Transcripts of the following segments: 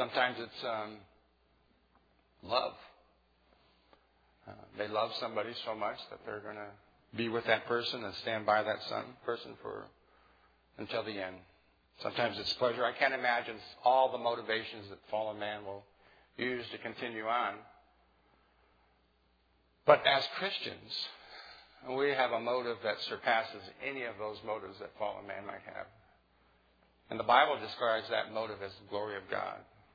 Sometimes it's love. They love somebody so much that they're going to be with that person and stand by that person until the end. Sometimes it's pleasure. I can't imagine all the motivations that fallen man will use to continue on. But as Christians, we have a motive that surpasses any of those motives that fallen man might have. And the Bible describes that motive as the glory of God.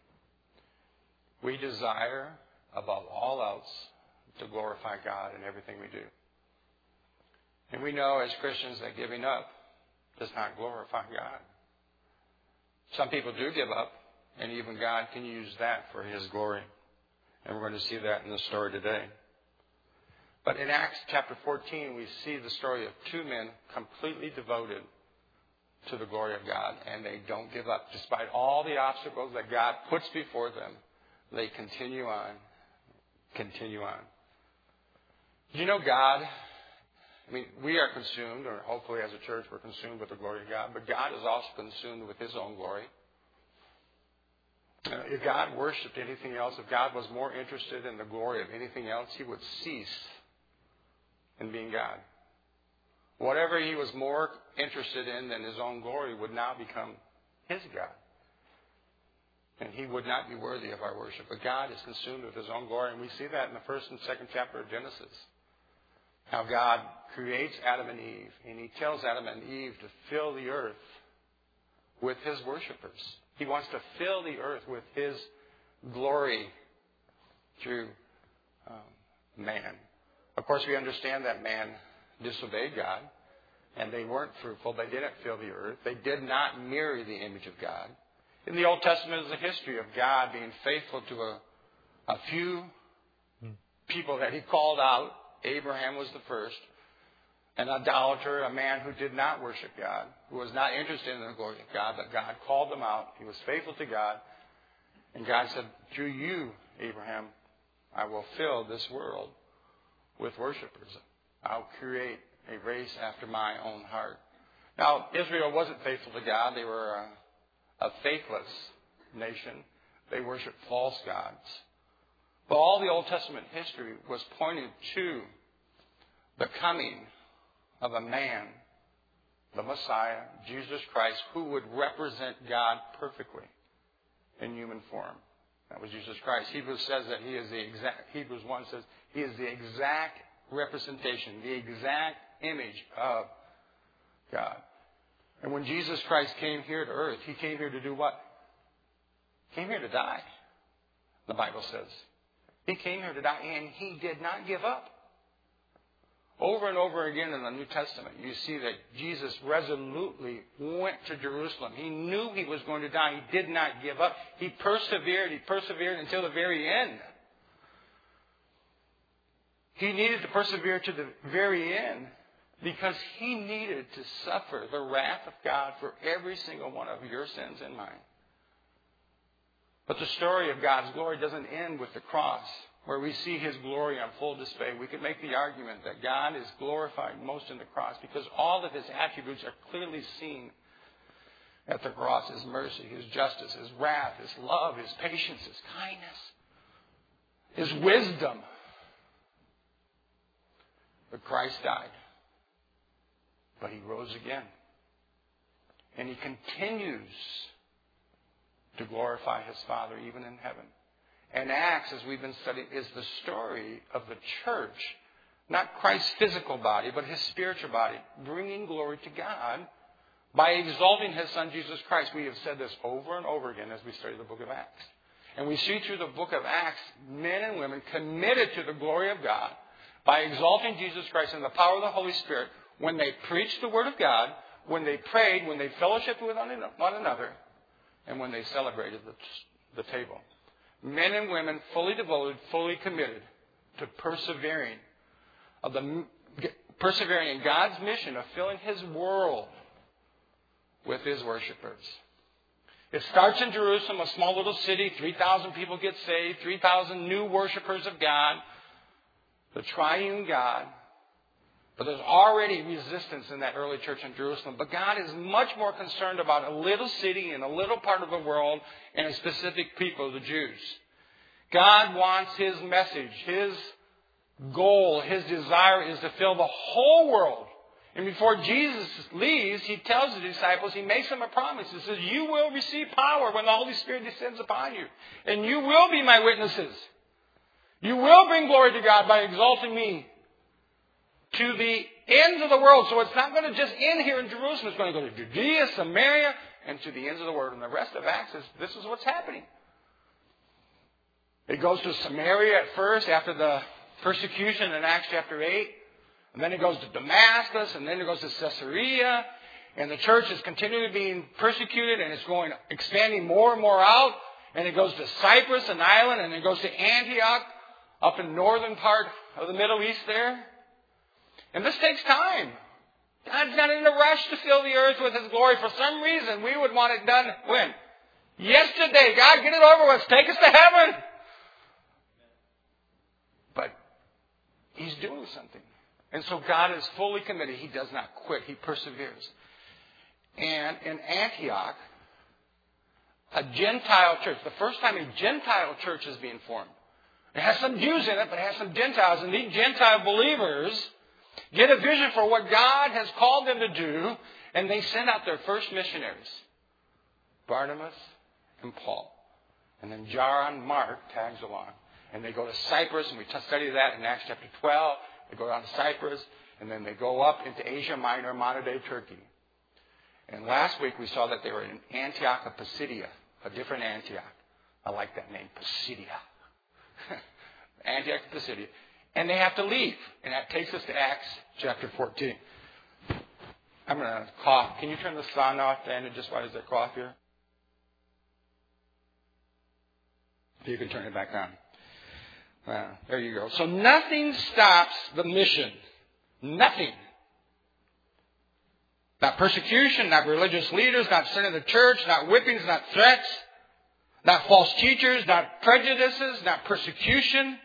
We desire, above all else, to glorify God in everything we do. And we know as Christians that giving up does not glorify God. Some people do give up, and even God can use that for His glory. And we're going to see that in the story today. But in Acts chapter 14, we see the story of two men completely devoted to the glory of God, and they don't give up. Despite all the obstacles that God puts before them, they continue on. Do you know God? I mean, we are consumed, or hopefully as a church we're consumed with the glory of God, but God is also consumed with His own glory. If God worshipped anything else, if God was more interested in the glory of anything else, He would cease in being God. Whatever He was more interested in than His own glory would now become His God. And He would not be worthy of our worship. But God is consumed with His own glory, and we see that in the first and second chapter of Genesis. How God creates Adam and Eve, and He tells Adam and Eve to fill the earth with His worshipers. He wants to fill the earth with His glory through man. Of course, we understand that man disobeyed God, and they weren't fruitful. They didn't fill the earth. They did not mirror the image of God. In the Old Testament is a history of God being faithful to a few people that He called out. Abraham was the first, an idolater, a man who did not worship God, who was not interested in the glory of God, but God called them out. He was faithful to God. And God said, through you, Abraham, I will fill this world with worshipers. I'll create a race after my own heart. Now, Israel wasn't faithful to God. They were a faithless nation. They worshiped false gods. But all the Old Testament history was pointed to the coming of a man, the Messiah, Jesus Christ, who would represent God perfectly in human form. That was Jesus Christ. Hebrews says that He is the exact, Hebrews 1 says He is the exact representation, the exact image of God. And when Jesus Christ came here to earth, He came here to do what? He came here to die, the Bible says. He came here to die, and He did not give up. Over and over again in the New Testament, you see that Jesus resolutely went to Jerusalem. He knew He was going to die. He did not give up. He persevered. He persevered until the very end. He needed to persevere to the very end because He needed to suffer the wrath of God for every single one of your sins and mine. But the story of God's glory doesn't end with the cross, where we see His glory on full display. We could make the argument that God is glorified most in the cross because all of His attributes are clearly seen at the cross. His mercy, His justice, His wrath, His love, His patience, His kindness, His wisdom. But Christ died. But He rose again. And He continues to glorify His Father even in heaven. And Acts, as we've been studying, is the story of the church, not Christ's physical body, but His spiritual body, bringing glory to God by exalting His Son, Jesus Christ. We have said this over and over again as we study the book of Acts. And we see through the book of Acts men and women committed to the glory of God by exalting Jesus Christ in the power of the Holy Spirit when they preached the Word of God, when they prayed, when they fellowshiped with one another, and when they celebrated the table. Men and women fully devoted, fully committed to persevering in God's mission of filling His world with His worshipers. It starts in Jerusalem, a small little city. 3,000 people get saved. 3,000 new worshipers of God. The triune God But there's already resistance in that early church in Jerusalem. But God is much more concerned about a little city in a little part of the world and a specific people, the Jews. God wants His message, His goal, His desire is to fill the whole world. And before Jesus leaves, He tells the disciples, He makes them a promise. He says, you will receive power when the Holy Spirit descends upon you. And you will be my witnesses. You will bring glory to God by exalting me to the ends of the world. So it's not going to just end here in Jerusalem. It's going to go to Judea, Samaria, and to the ends of the world. And the rest of Acts is, this is what's happening. It goes to Samaria at first after the persecution in Acts chapter 8. And then it goes to Damascus, and then it goes to Caesarea. And the church is continually being persecuted, and it's expanding more and more out. And it goes to Cyprus, an island, and it goes to Antioch, up in the northern part of the Middle East there. And this takes time. God's not in a rush to fill the earth with His glory. For some reason, we would want it done when? Yesterday. God, get it over with. Take us to heaven. But He's doing something. And so God is fully committed. He does not quit. He perseveres. And in Antioch, a Gentile church, the first time a Gentile church is being formed. It has some Jews in it, but it has some Gentiles. And these Gentile believers get a vision for what God has called them to do, and they send out their first missionaries, Barnabas and Paul. And then John Mark tags along. And they go to Cyprus, and we study that in Acts chapter 12. They go down to Cyprus, and then they go up into Asia Minor, modern-day Turkey. And last week we saw that they were in Antioch of Pisidia, a different Antioch. I like that name, Pisidia. Antioch of Pisidia. And they have to leave. And that takes us to Acts chapter 14. I'm going to cough. Can you turn the sound off, Dan? Just why does that cough here? You can turn it back on. There you go. So nothing stops the mission. Nothing. Not persecution, not religious leaders, not sin of the church, not whippings, not threats, not false teachers, not prejudices, not persecution.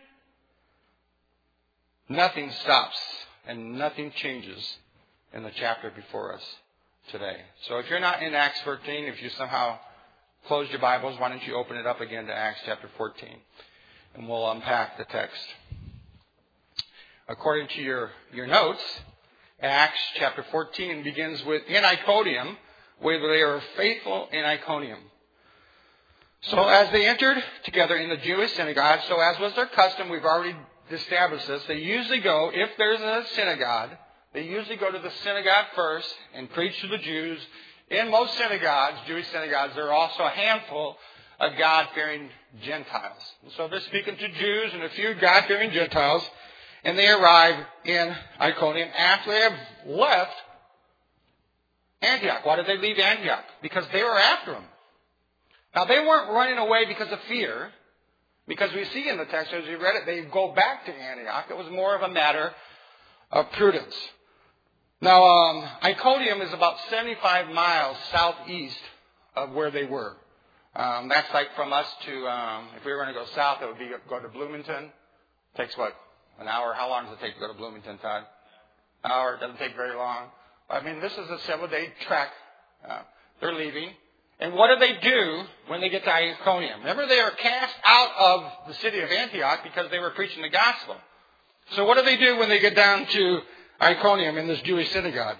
Nothing stops and nothing changes in the chapter before us today. So if you're not in Acts 13, if you somehow closed your Bibles, why don't you open it up again to Acts chapter 14. And we'll unpack the text. According to your notes, Acts chapter 14 begins with in Iconium, where they are faithful in Iconium. So as they entered together in the Jewish synagogue, so as was their custom, we've already established this, they usually go, if there's a synagogue, they usually go to the synagogue first and preach to the Jews. In most synagogues, Jewish synagogues, there are also a handful of God-fearing Gentiles. So they're speaking to Jews and a few God-fearing Gentiles, and they arrive in Iconium after they have left Antioch. Why did they leave Antioch? Because they were after them. Now, they weren't running away because of fear, because we see in the text, as we read it, they go back to Antioch. It was more of a matter of prudence. Now, Iconium is about 75 miles southeast of where they were. That's like from us to, if we were going to go south, it would be go to Bloomington. It takes what, an hour? How long does it take to go to Bloomington, Todd? An hour. It doesn't take very long. I mean, this is a 7-day trek. They're leaving. And what do when they get to Iconium? Remember, they are cast out of the city of Antioch because they were preaching the gospel. So what do when they get down to Iconium in this Jewish synagogue?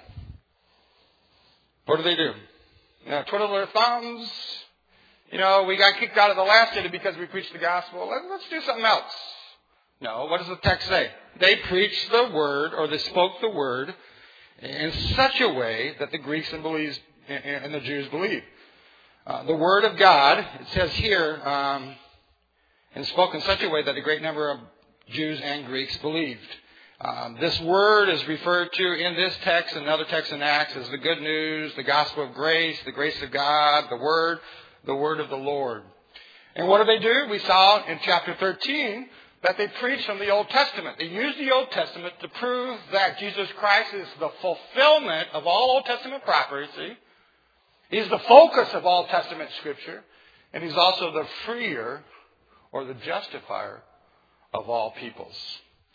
What do? Twiddle their thumbs. We got kicked out of the last city because we preached the gospel. Let's do something else. No, what does the text say? They preached the word, or they spoke the word in such a way that the Greeks and the Jews believed. The word of God, it says here, and spoke in such a way that a great number of Jews and Greeks believed. This word is referred to in this text and other texts in Acts as the good news, the gospel of grace, the grace of God, the word of the Lord. And what do? We saw in chapter 13 that they preached from the Old Testament. They used the Old Testament to prove that Jesus Christ is the fulfillment of all Old Testament prophecy. He's the focus of all Testament Scripture. And He's also the freer or the justifier of all peoples.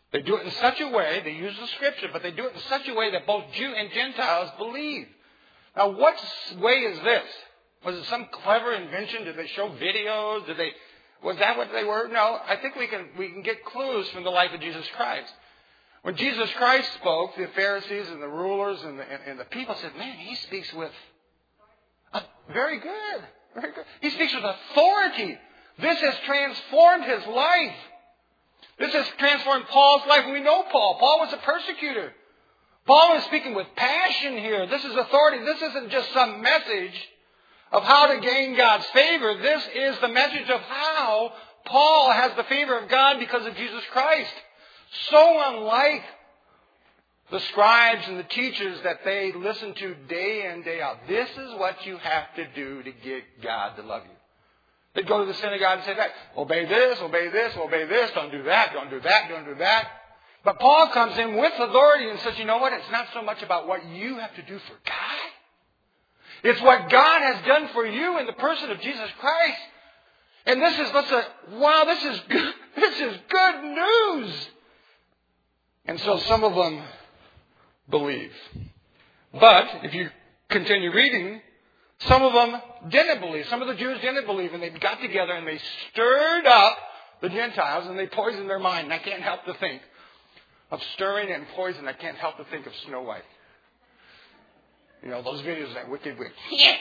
They do it in such a way, they use the Scripture, but they do it in such a way that both Jew and Gentiles believe. Now, what way is this? Was it some clever invention? Did they show videos? Was that what they were? No, I think we can get clues from the life of Jesus Christ. When Jesus Christ spoke, the Pharisees and the rulers and the people said, man, he speaks with very good. Very good. He speaks with authority. This has transformed his life. This has transformed Paul's life. We know Paul. Paul was a persecutor. Paul is speaking with passion here. This is authority. This isn't just some message of how to gain God's favor. This is the message of how Paul has the favor of God because of Jesus Christ. So unlike the scribes and the teachers that they listen to day in, day out. This is what you have to do to get God to love you. They'd go to the synagogue and say that, obey this, obey this, obey this, don't do that, don't do that, don't do that. But Paul comes in with authority and says, you know what? It's not so much about what you have to do for God. It's what God has done for you in the person of Jesus Christ. And this is good. This is good news. And so some of them believe. But if you continue reading, some of them didn't believe. Some of the Jews didn't believe, and they got together and they stirred up the Gentiles and they poisoned their mind. And I can't help to think of stirring and poison. I can't help to think of Snow White. You know, those videos of that wicked witch.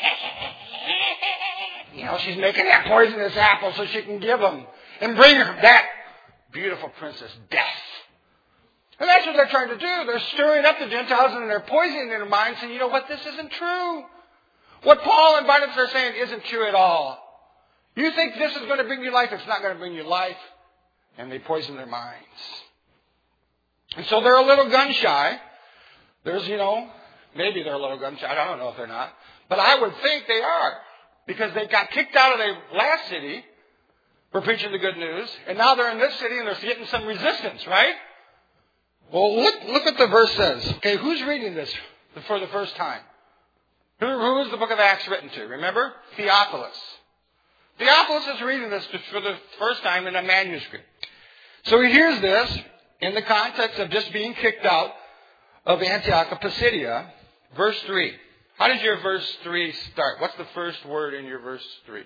You know, she's making that poisonous apple so she can give them and bring her that beautiful princess death. And that's what they're trying to do. They're stirring up the Gentiles and they're poisoning their minds saying, you know what, this isn't true. What Paul and Barnabas are saying isn't true at all. You think this is going to bring you life, it's not going to bring you life. And they poison their minds. And so they're a little gun shy. There's, maybe they're a little gun shy. I don't know if they're not. But I would think they are. Because they got kicked out of their last city for preaching the good news. And now they're in this city and they're getting some resistance, right? Well, look what the verse says. Okay, who's reading this for the first time? Who is the book of Acts written to? Remember? Theophilus. Theophilus is reading this for the first time in a manuscript. So he hears this in the context of just being kicked out of Antioch of Pisidia. Verse 3. How does your verse 3 start? What's the first word in your verse 3?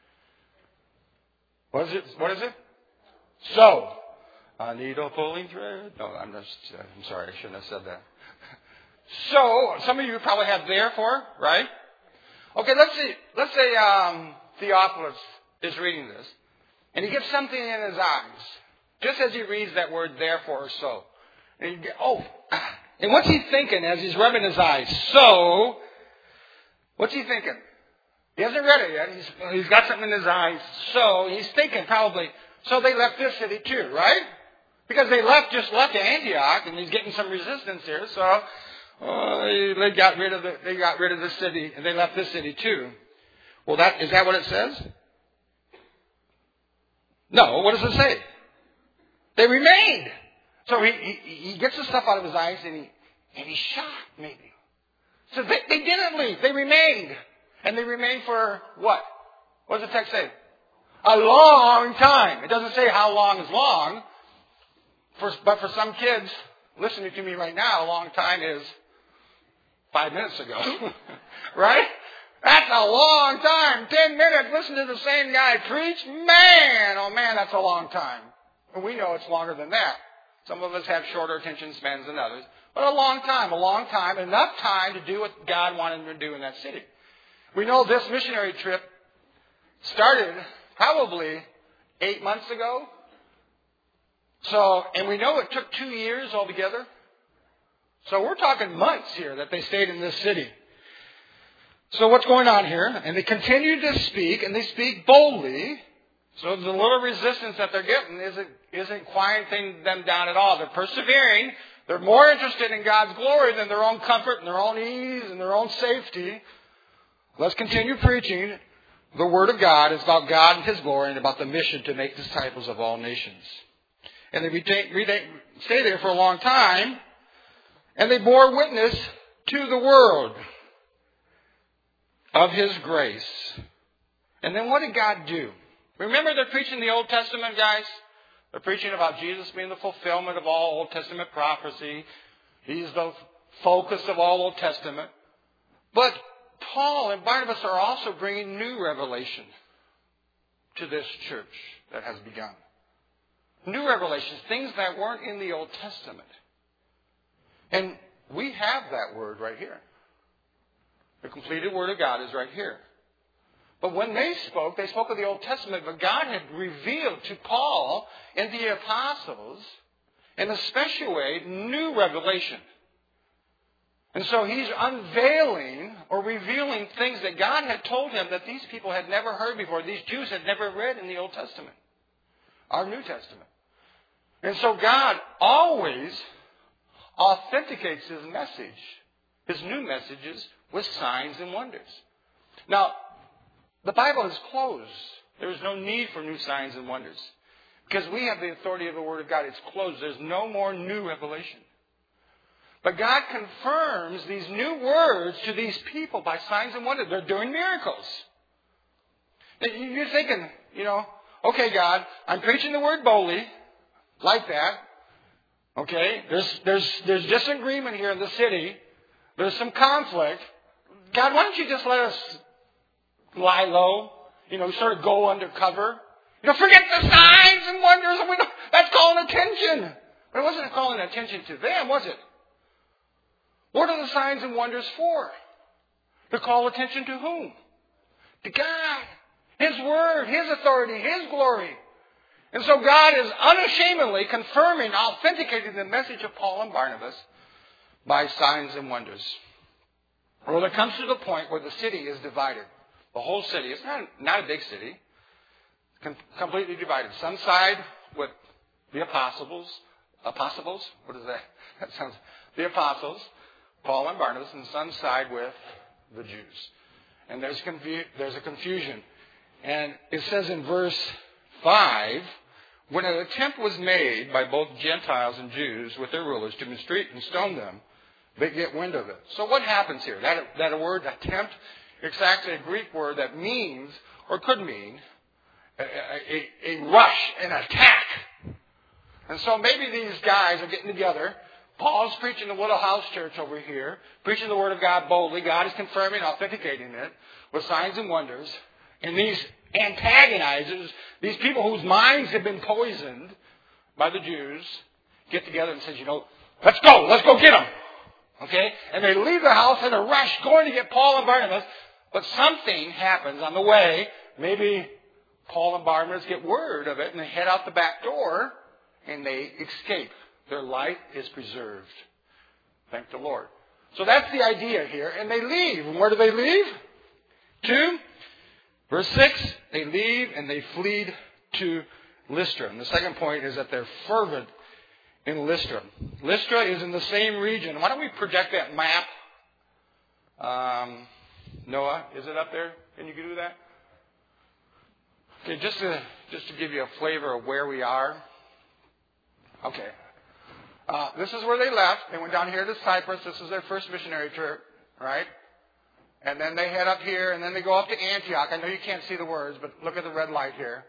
What is it? So. A needle pulling thread. No, I'm sorry, I shouldn't have said that. So, some of you probably have therefore, right? Okay, let's say Theophilus is reading this, and he gets something in his eyes, just as he reads that word therefore or so. And and what's he thinking as he's rubbing his eyes? So, what's he thinking? He hasn't read it yet. He's got something in his eyes. So, he's thinking probably, so they left this city too, right? Because they left Antioch, and he's getting some resistance here. So they got rid of the city, and they left this city too. Well, is that what it says? No. What does it say? They remained. So he gets the stuff out of his eyes, and he's shocked maybe. So they didn't leave. They remained, and they remained for what? What does the text say? A long time. It doesn't say how long is long. But for some kids listening to me right now, a long time is 5 minutes ago. Right? That's a long time. 10 minutes. Listen to the same guy preach. Man, that's a long time. And we know it's longer than that. Some of us have shorter attention spans than others. But a long time. Enough time to do what God wanted them to do in that city. We know this missionary trip started probably 8 months ago. So, and we know it took 2 years altogether. So we're talking months here that they stayed in this city. So what's going on here? And they continue to speak, and they speak boldly. So the little resistance that they're getting isn't quieting them down at all. They're persevering. They're more interested in God's glory than their own comfort and their own ease and their own safety. Let's continue preaching. The Word of God is about God and His glory and about the mission to make disciples of all nations. And they stay there for a long time, and they bore witness to the world of His grace. And then what did God do? Remember they're preaching the Old Testament, guys? They're preaching about Jesus being the fulfillment of all Old Testament prophecy. He's the focus of all Old Testament. But Paul and Barnabas are also bringing new revelation to this church that has begun. New revelations, things that weren't in the Old Testament. And we have that word right here. The completed Word of God is right here. But when they spoke of the Old Testament, but God had revealed to Paul and the apostles, in a special way, new revelation. And so he's unveiling or revealing things that God had told him that these people had never heard before. These Jews had never read in the Old Testament, our New Testament. And so God always authenticates His message, His new messages, with signs and wonders. Now, the Bible is closed. There is no need for new signs and wonders. Because we have the authority of the Word of God. It's closed. There's no more new revelation. But God confirms these new words to these people by signs and wonders. They're doing miracles. You're thinking, okay, God, I'm preaching the Word boldly, like that. Okay, there's disagreement here in the city. There's some conflict. God, why don't you just let us lie low? Sort of go undercover. Forget the signs and wonders. That's calling attention. But it wasn't calling attention to them, was it? What are the signs and wonders for? To call attention to whom? To God. His Word, His authority, His glory. And so God is unashamedly confirming, authenticating the message of Paul and Barnabas by signs and wonders. Well, it comes to the point where the city is divided. The whole city. It's not a big city. Completely divided. Some side with the apostles. Apostles? What is that? That sounds... The apostles, Paul and Barnabas, and some side with the Jews. And there's a confusion. And it says in verse 5, when an attempt was made by both Gentiles and Jews with their rulers to mistreat and stone them, they get wind of it. So what happens here? That word attempt, it's actually a Greek word that means, or could mean, a rush, an attack. And so maybe these guys are getting together. Paul's preaching the Little House Church over here, preaching the Word of God boldly. God is confirming, authenticating it with signs and wonders. And these antagonizers, these people whose minds have been poisoned by the Jews, get together and says, let's go get them. Okay? And they leave the house in a rush, going to get Paul and Barnabas. But something happens on the way. Maybe Paul and Barnabas get word of it, and they head out the back door, and they escape. Their life is preserved. Thank the Lord. So that's the idea here. And they leave. And where do they leave? To verse 6. They leave and they flee to Lystra. And the second point is that they're fervent in Lystra. Lystra is in the same region. Why don't we project that map? Noah, is it up there? Can you do that? Okay, just to give you a flavor of where we are. Okay. This is where they left. They went down here to Cyprus. This is their first missionary trip, right? And then they head up here, and then they go up to Antioch. I know you can't see the words, but look at the red light here.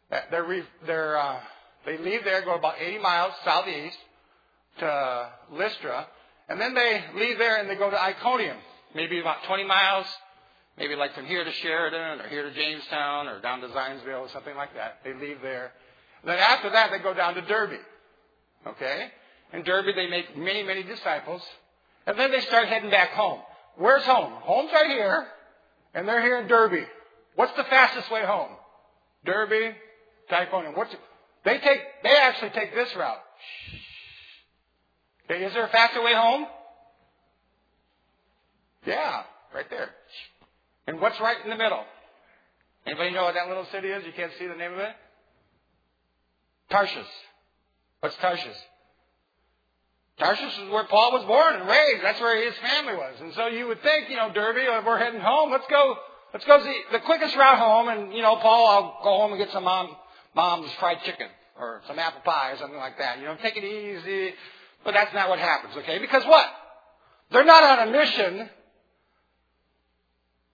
They leave there, go about 80 miles southeast to Lystra, and then they leave there and they go to Iconium, maybe about 20 miles, maybe like from here to Sheridan or here to Jamestown or down to Zionsville or something like that. They leave there. And then after that, they go down to Derbe. Okay? In Derbe, they make many, many disciples. And then they start heading back home. Where's home? Home's right here. And they're here in Derbe. What's the fastest way home? Derbe to Iconium. They actually take this route. Okay, is there a faster way home? Yeah, right there. And what's right in the middle? Anybody know what that little city is? You can't see the name of it? Tarshish. What's Tarshish? Tarshish is where Paul was born and raised. That's where his family was. And so you would think, Derbe, we're heading home. Let's go see the quickest route home. And, Paul, I'll go home and get some mom's fried chicken or some apple pie or something like that. Take it easy. But that's not what happens, okay? Because what? They're not on a mission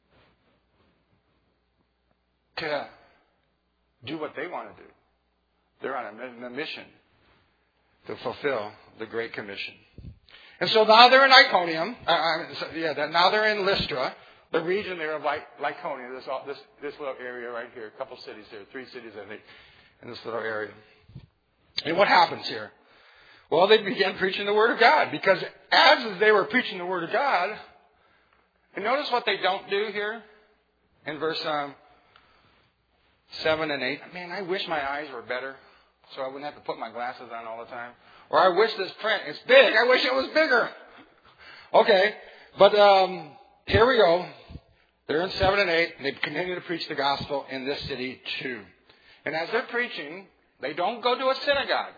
to do what they want to do. They're on a mission to fulfill the Great Commission. And so now they're in Iconium. Now they're in Lystra, the region there of Lycaonia, this little area right here. A couple cities here, 3 cities, I think, in this little area. And what happens here? Well, they began preaching the Word of God. Because as they were preaching the Word of God, and notice what they don't do here in verse 7 and 8. Man, I wish my eyes were better so I wouldn't have to put my glasses on all the time. Or I wish this print is big. I wish it was bigger. Okay, but here we go. They're in 7 and 8, and they continue to preach the gospel in this city too. And as they're preaching, they don't go to a synagogue.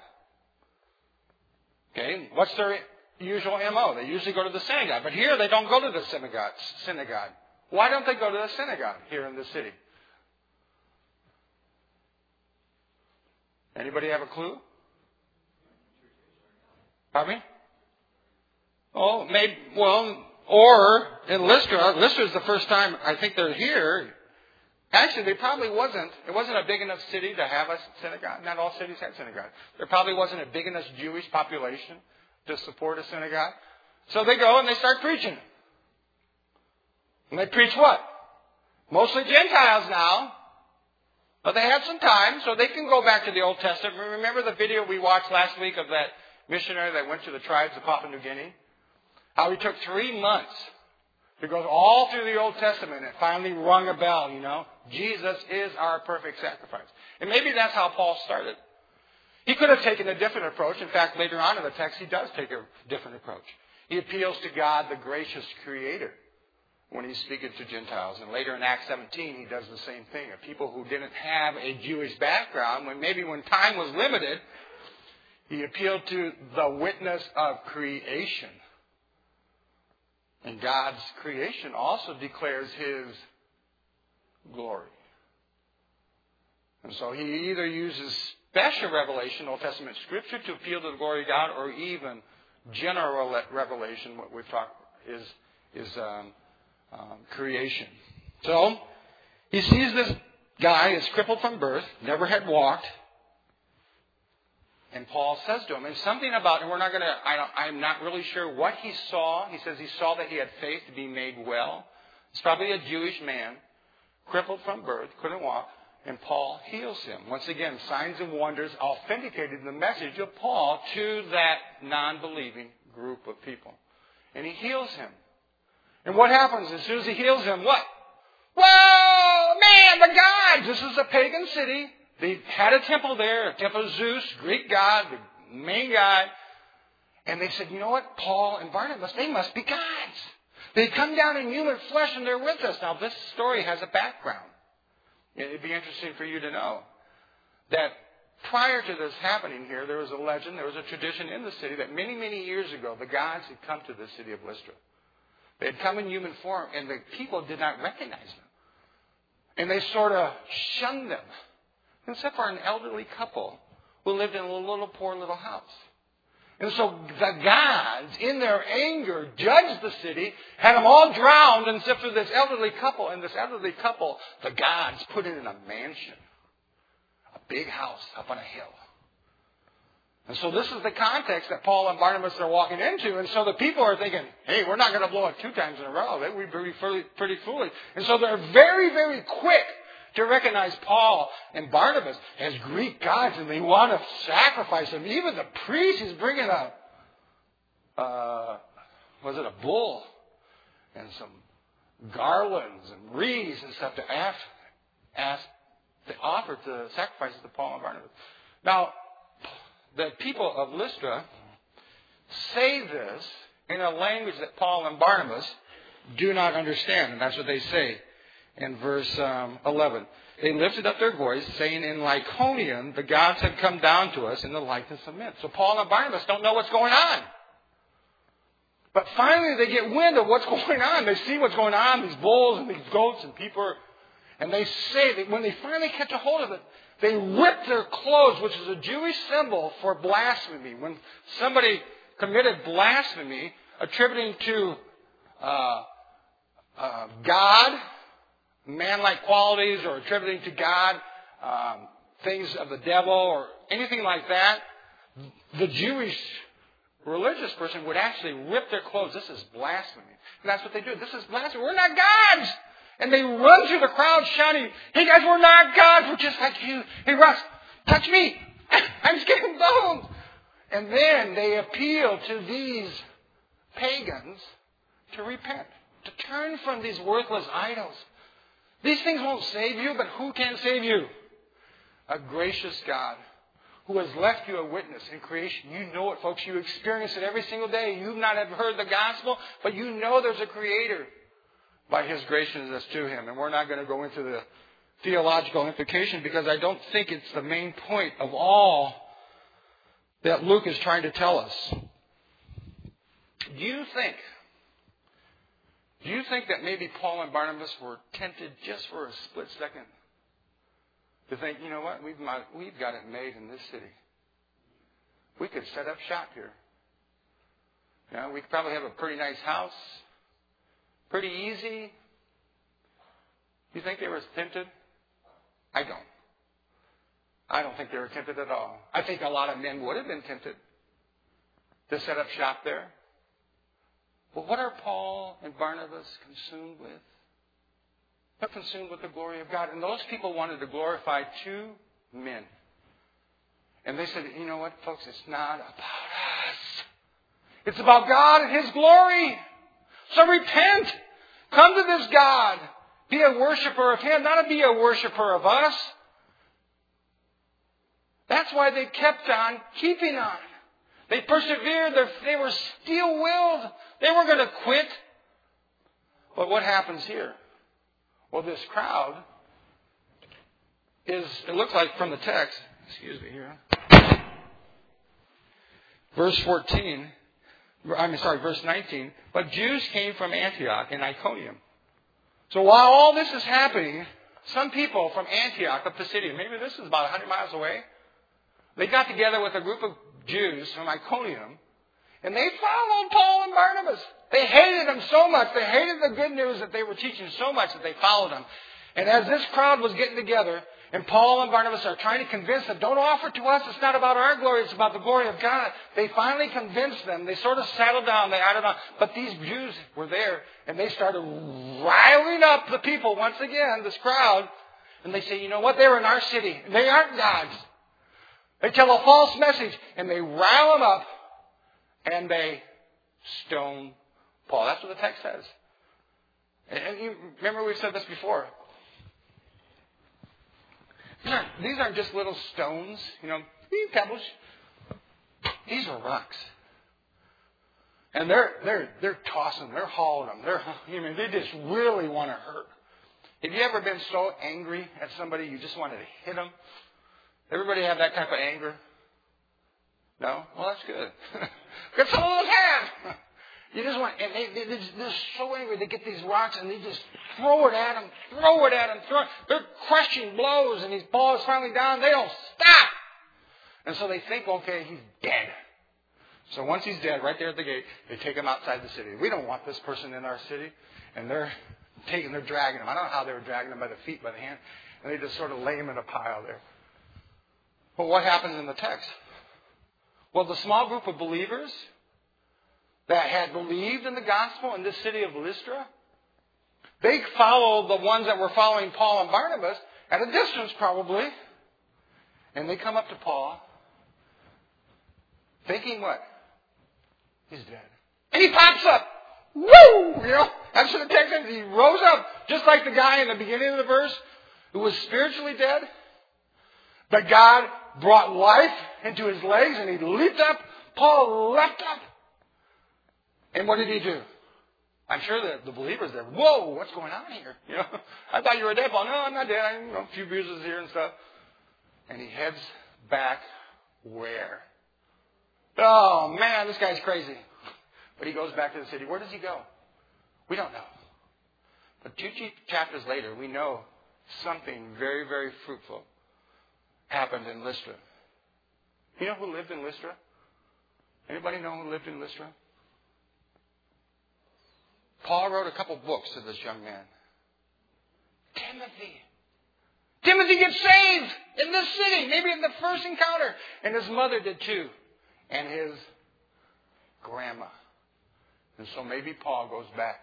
Okay, what's their usual MO? They usually go to the synagogue. But here they don't go to the synagogue. Why don't they go to the synagogue here in the city? Anybody have a clue? Pardon me? Oh, maybe, or in Lystra. Lystra is the first time I think they're here. Actually, it wasn't a big enough city to have a synagogue. Not all cities had synagogues. There probably wasn't a big enough Jewish population to support a synagogue. So they go and they start preaching. And they preach what? Mostly Gentiles now. But they have some time, so they can go back to the Old Testament. Remember the video we watched last week of that missionary that went to the tribes of Papua New Guinea? How he took 3 months to go all through the Old Testament and finally rung a bell, Jesus is our perfect sacrifice. And maybe that's how Paul started. He could have taken a different approach. In fact, later on in the text, he does take a different approach. He appeals to God, the gracious Creator, when he's speaking to Gentiles. And later in Acts 17, he does the same thing. Of people who didn't have a Jewish background, when time was limited, he appealed to the witness of creation. And God's creation also declares His glory. And so he either uses special revelation, Old Testament Scripture, to appeal to the glory of God, or even general revelation, what we've talked is creation. So he sees this guy is crippled from birth, never had walked. And Paul says to him, and something about, and I'm not really sure what he saw. He says he saw that he had faith to be made well. It's probably a Jewish man, crippled from birth, couldn't walk, and Paul heals him. Once again, signs and wonders authenticated the message of Paul to that non-believing group of people. And he heals him. And what happens as soon as he heals him? What? Well, man, the gods! This is a pagan city. They had a temple there, a temple of Zeus, Greek god, the main god. And they said, you know what? Paul and Barnabas, they must be gods. They come down in human flesh and they're with us. Now, this story has a background. It'd be interesting for you to know that prior to this happening here, there was a legend, there was a tradition in the city that many, many years ago, the gods had come to the city of Lystra. They had come in human form, and the people did not recognize them. And they sort of shunned them, except for an elderly couple who lived in a poor little house. And so the gods, in their anger, judged the city, had them all drowned, except for this elderly couple. And this elderly couple, the gods put it in a mansion, a big house up on a hill. And so this is the context that Paul and Barnabas are walking into. And so the people are thinking, hey, we're not going to blow it 2 times in a row. That would be pretty foolish. And so they're very, very quick to recognize Paul and Barnabas as Greek gods, and they want to sacrifice them. Even the priest is bringing a bull and some garlands and wreaths and stuff to offer to sacrifices to Paul and Barnabas. Now, the people of Lystra say this in a language that Paul and Barnabas do not understand, and that's what they say. In verse 11, they lifted up their voice, saying, in Lycaonia, the gods have come down to us in the likeness of men. So Paul and Barnabas don't know what's going on. But finally they get wind of what's going on. They see what's going on, these bulls and these goats and people. And they say that when they finally catch a hold of it, they rip their clothes, which is a Jewish symbol for blasphemy. When somebody committed blasphemy, attributing to God man-like qualities, or attributing to God things of the devil or anything like that, the Jewish religious person would actually rip their clothes. This is blasphemy. And that's what they do. This is blasphemy. We're not gods. And they run through the crowd shouting, hey guys, we're not gods. We're just like you. Hey Russ, touch me. I'm getting boned. And then they appeal to these pagans to repent, to turn from these worthless idols. These things won't save you, but who can save you? A gracious God who has left you a witness in creation. You know it, folks. You experience it every single day. You've not heard the gospel, but you know there's a Creator by His graciousness to Him. And we're not going to go into the theological implication because I don't think it's the main point of all that Luke is trying to tell us. Do you think that maybe Paul and Barnabas were tempted just for a split second to think, you know what, we've got it made in this city. We could set up shop here. You know, we could probably have a pretty nice house. Pretty easy. You think they were tempted? I don't. I don't think they were tempted at all. I think a lot of men would have been tempted to set up shop there. But what are Paul and Barnabas consumed with? They're consumed with the glory of God. And those people wanted to glorify two men. And they said, you know what, folks, it's not about us. It's about God and His glory. So repent. Come to this God. Be a worshiper of Him, not be a worshiper of us. That's why they kept on keeping on. They persevered. They were steel-willed. They were going to quit. But what happens here? Well, this crowd it looks like from the text, here. Verse 19. But Jews came from Antioch and Iconium. So while all this is happening, some people from Antioch of Pisidia, maybe this is about 100 miles away, they got together with a group of Jews from Iconium, and they followed Paul and Barnabas. They hated them so much. They hated the good news that they were teaching so much that they followed them. And as this crowd was getting together, and Paul and Barnabas are trying to convince them, don't offer to us. It's not about our glory. It's about the glory of God. They finally convinced them. They sort of settled down. They added on. But these Jews were there, and they started riling up the people once again, this crowd. And they say, you know what? They're in our city. They aren't gods. They tell a false message, and they rile them up, and they stone Paul. That's what the text says. And you remember we've said this before. These aren't just little stones, pebbles. These are rocks. And they're tossing, they're hauling them. They just really want to hurt. Have you ever been so angry at somebody you just wanted to hit them? Everybody have that type of anger? No? Well, that's good. Get some of those hands. You just want, and they're so angry. They get these rocks and they just throw it at them. They're crushing blows, and these balls finally down. They don't stop. And so they think, okay, he's dead. So once he's dead, right there at the gate, they take him outside the city. We don't want this person in our city. And they're dragging him. I don't know how they were dragging him by the feet, by the hand. And they just sort of lay him in a pile there. But what happens in the text? Well, the small group of believers that had believed in the gospel in this city of Lystra, they followed the ones that were following Paul and Barnabas at a distance probably. And they come up to Paul thinking what? He's dead. And he pops up. Woo! That's what the text says. He rose up just like the guy in the beginning of the verse who was spiritually dead. But God brought life into his legs and he leaped up. Paul leapt up. And what did he do? I'm sure the believers there, whoa, what's going on here? I thought you were dead, Paul. No, I'm not dead. A few bruises here and stuff. And he heads back where? Oh, man, this guy's crazy. But he goes back to the city. Where does he go? We don't know. But 2 chapters later, we know something very, very fruitful happened in Lystra. You know who lived in Lystra? Anybody know who lived in Lystra? Paul wrote a couple books to this young man. Timothy gets saved in this city, maybe in the first encounter. And his mother did too. And his grandma. And so maybe Paul goes back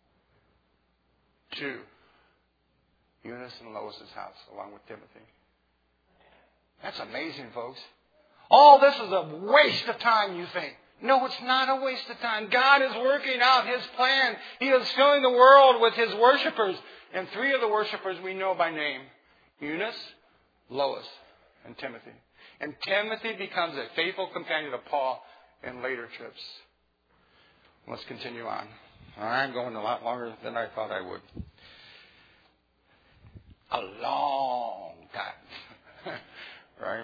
to Eunice and Lois's house along with Timothy. That's amazing, folks. All this is a waste of time, you think. No, it's not a waste of time. God is working out His plan. He is filling the world with His worshipers. And 3 of the worshipers we know by name. Eunice, Lois, and Timothy. And Timothy becomes a faithful companion of Paul in later trips. Let's continue on. I'm going a lot longer than I thought I would. A long time. Right?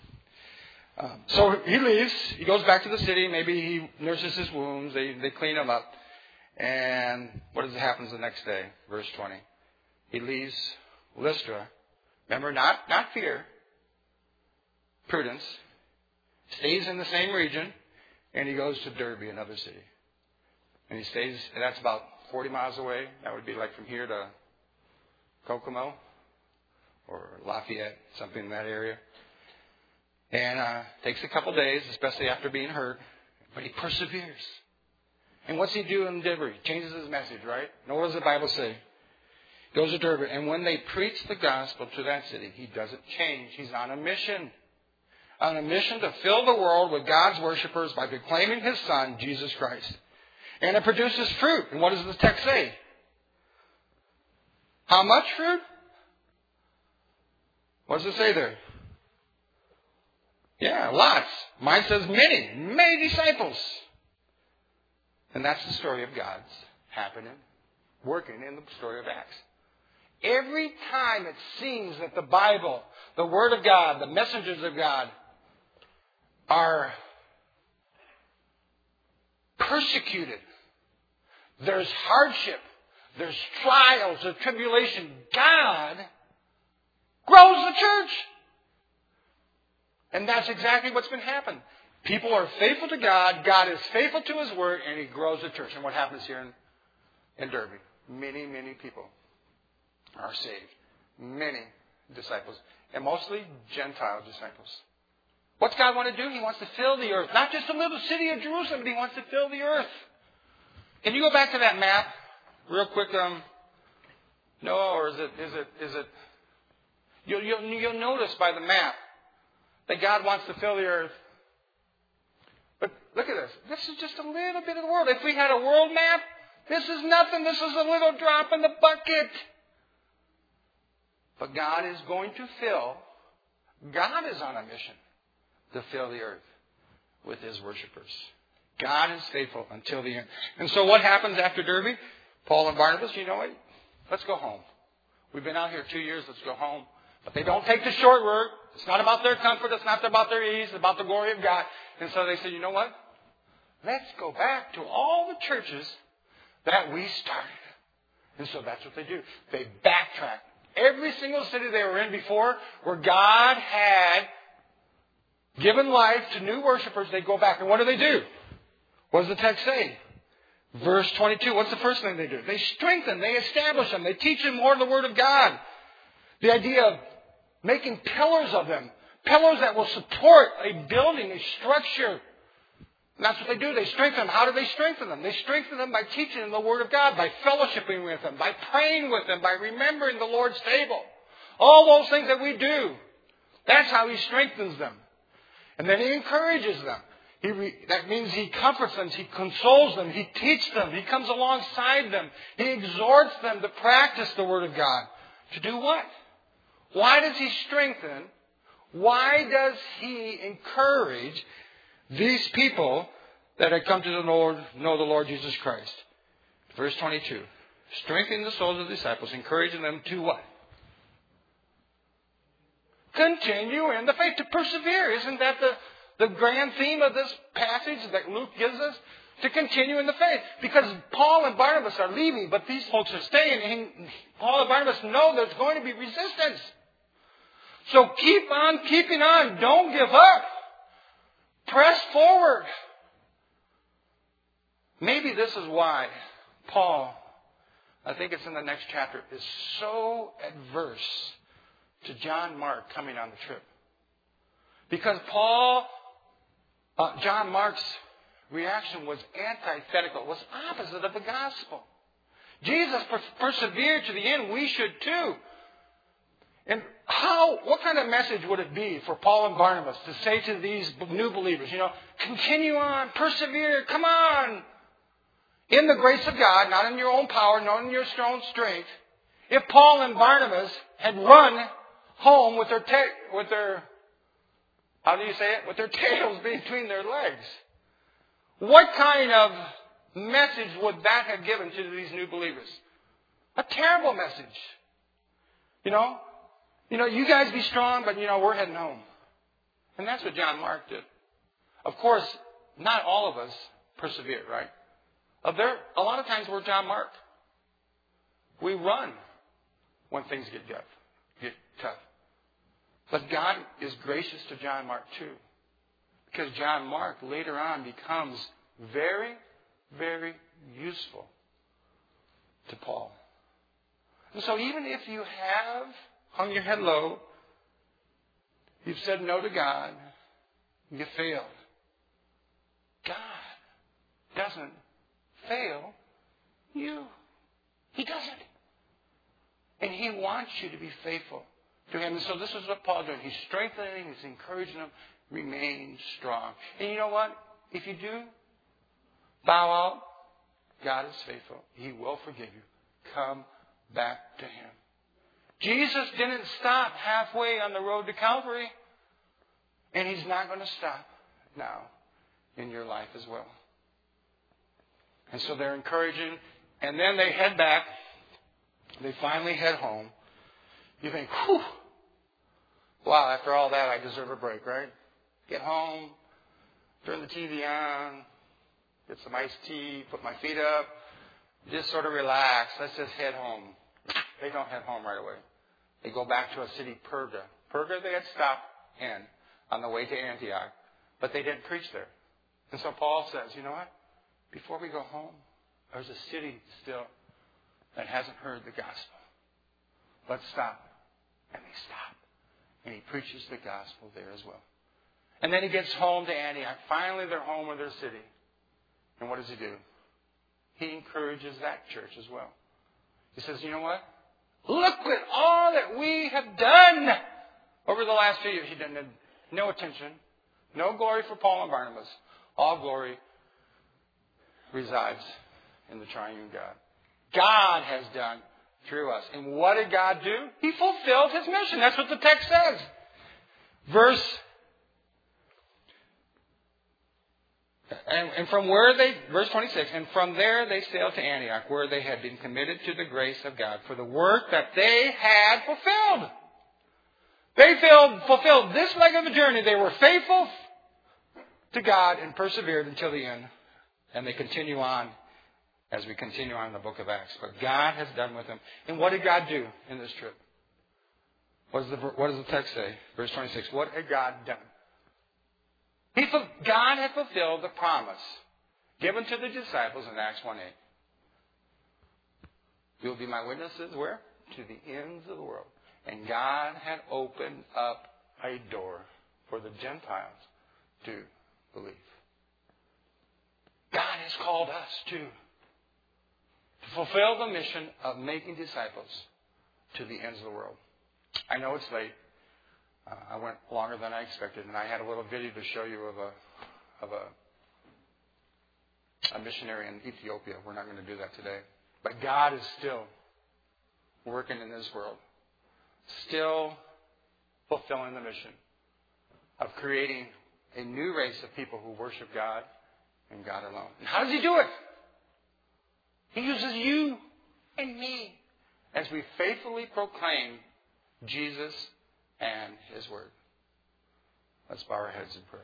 So he leaves. He goes back to the city. Maybe he nurses his wounds. They clean him up. And what happens the next day? Verse 20. He leaves Lystra. Remember, not fear. Prudence. Stays in the same region. And he goes to Derbe, another city. And he stays, and that's about 40 miles away. That would be like from here to Kokomo or Lafayette, something in that area. And takes a couple days, especially after being hurt. But he perseveres. And what's he do in Derbe? He changes his message, right? And what does the Bible say? He goes to Derbe. And when they preach the gospel to that city, he doesn't change. He's on a mission. On a mission to fill the world with God's worshipers by proclaiming His Son, Jesus Christ. And it produces fruit. And what does the text say? How much fruit? What does it say there? Yeah, lots. Mine says many disciples. And that's the story of God's happening, working in the story of Acts. Every time it seems that the Bible, the Word of God, the messengers of God are persecuted, there's hardship, there's trials, there's tribulation, God grows the church. And that's exactly what's been happening. People are faithful to God. God is faithful to His Word, and He grows the church. And what happens here in Derbe? Many people are saved. Many disciples. And mostly Gentile disciples. What's God want to do? He wants to fill the earth. Not just the little city of Jerusalem, but He wants to fill the earth. Can you go back to that map real quick? No, or is it? You'll notice by the map that God wants to fill the earth. But look at this. This is just a little bit of the world. If we had a world map, this is nothing. This is a little drop in the bucket. But God is going to fill. God is on a mission to fill the earth with His worshipers. God is faithful until the end. And so what happens after Derbe? Paul and Barnabas, you know what? Let's go home. We've been out here 2 years. Let's go home. But they don't take the short route. It's not about their comfort. It's not about their ease. It's about the glory of God. And so they say, you know what? Let's go back to all the churches that we started. And so that's what they do. They backtrack. Every single city they were in before, where God had given life to new worshipers, they go back. And what do? What does the text say? Verse 22. What's the first thing they do? They strengthen. They establish them. They teach them more of the Word of God. The idea of making pillars of them. Pillars that will support a building, a structure. And that's what they do. They strengthen them. How do they strengthen them? They strengthen them by teaching them the Word of God, by fellowshipping with them, by praying with them, by remembering the Lord's table. All those things that we do. That's how He strengthens them. And then He encourages them. That means He comforts them. He consoles them. He teaches them. He comes alongside them. He exhorts them to practice the Word of God. To do what? Why does He strengthen? Why does He encourage these people that had come to know the Lord Jesus Christ? Verse 22. Strengthening the souls of the disciples, encouraging them to what? Continue in the faith, to persevere. Isn't that the grand theme of this passage that Luke gives us? To continue in the faith. Because Paul and Barnabas are leaving, but these folks are staying. And Paul and Barnabas know there's going to be resistance. So keep on keeping on. Don't give up. Press forward. Maybe this is why Paul, I think it's in the next chapter, is so adverse to John Mark coming on the trip. Because John Mark's reaction was antithetical, was opposite of the gospel. Jesus persevered to the end. We should too. And what kind of message would it be for Paul and Barnabas to say to these new believers, continue on, persevere, come on. In the grace of God, not in your own power, not in your own strength. If Paul and Barnabas had run home with their tails between their legs, what kind of message would that have given to these new believers? A terrible message. You guys be strong, but we're heading home. And that's what John Mark did. Of course, not all of us persevered, right? A lot of times we're John Mark. We run when things get tough. But God is gracious to John Mark too. Because John Mark later on becomes very, very useful to Paul. And so even if you have hung your head low, you've said no to God, you failed. God doesn't fail you. He doesn't. And He wants you to be faithful to Him. And so this is what Paul's doing. He's strengthening, He's encouraging them, remain strong. And you know what? If you do bow out, God is faithful. He will forgive you. Come back to Him. Jesus didn't stop halfway on the road to Calvary. And He's not going to stop now in your life as well. And so they're encouraging. And then they head back. They finally head home. You think, whew. Wow, after all that, I deserve a break, right? Get home, turn the TV on, get some iced tea, put my feet up, just sort of relax. Let's just head home. They don't head home right away. They go back to a city, Perga. Perga they had stopped in on the way to Antioch, but they didn't preach there. And so Paul says, you know what? Before we go home, there's a city still that hasn't heard the gospel. Let's stop. And they stop. And he preaches the gospel there as well. And then he gets home to Antioch. Finally, they're home with their city. And what does he do? He encourages that church as well. He says, you know what? Look at all that we have done over the last few years. He didn't have no attention, no glory for Paul and Barnabas. All glory resides in the triune God. God has done through us. And what did God do? He fulfilled His mission. That's what the text says. Verse 26, and from there they sailed to Antioch, where they had been committed to the grace of God for the work that they had fulfilled. They fulfilled this leg of the journey. They were faithful to God and persevered until the end. And they continue on as we continue on in the book of Acts. But God has done with them. And what did God do in this trip? What does the text say? Verse 26. What had God done? God had fulfilled the promise given to the disciples in Acts 1:8. You'll be my witnesses where? To the ends of the world. And God had opened up a door for the Gentiles to believe. God has called us to fulfill the mission of making disciples to the ends of the world. I know it's late. I went longer than I expected, and I had a little video to show you of a missionary in Ethiopia. We're not going to do that today. But God is still working in this world, still fulfilling the mission of creating a new race of people who worship God and God alone. And how does He do it? He uses you and me as we faithfully proclaim Jesus and His Word. Let's bow our heads in prayer.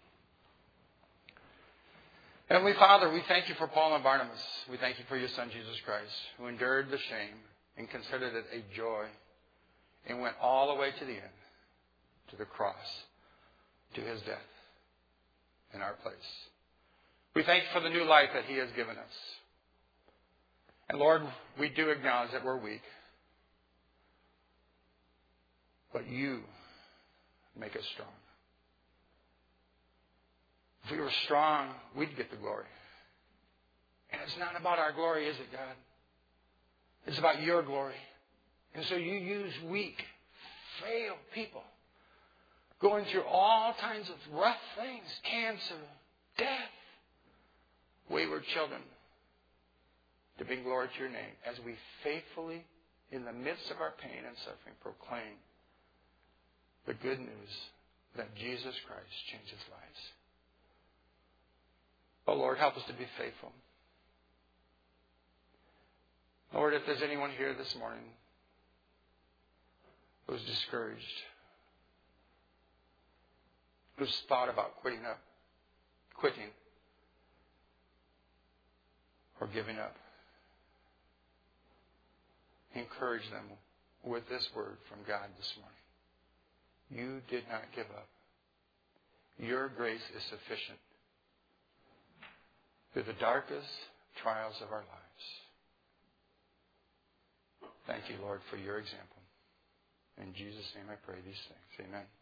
Heavenly Father, we thank You for Paul and Barnabas. We thank You for Your Son, Jesus Christ, who endured the shame and considered it a joy and went all the way to the end, to the cross, to His death in our place. We thank You for the new life that He has given us. And Lord, we do acknowledge that we're weak. But you make us strong. If we were strong, we'd get the glory. And it's not about our glory, is it, God? It's about your glory. And so you use weak, frail people going through all kinds of rough things, cancer, death, wayward children, to bring glory to your name as we faithfully, in the midst of our pain and suffering, proclaim the good news that Jesus Christ changes lives. Oh, Lord, help us to be faithful. Lord, if there's anyone here this morning who's discouraged, who's thought about quitting, or giving up, encourage them with this word from God this morning. You did not give up. Your grace is sufficient through the darkest trials of our lives. Thank you, Lord, for your example. In Jesus' name I pray these things. Amen.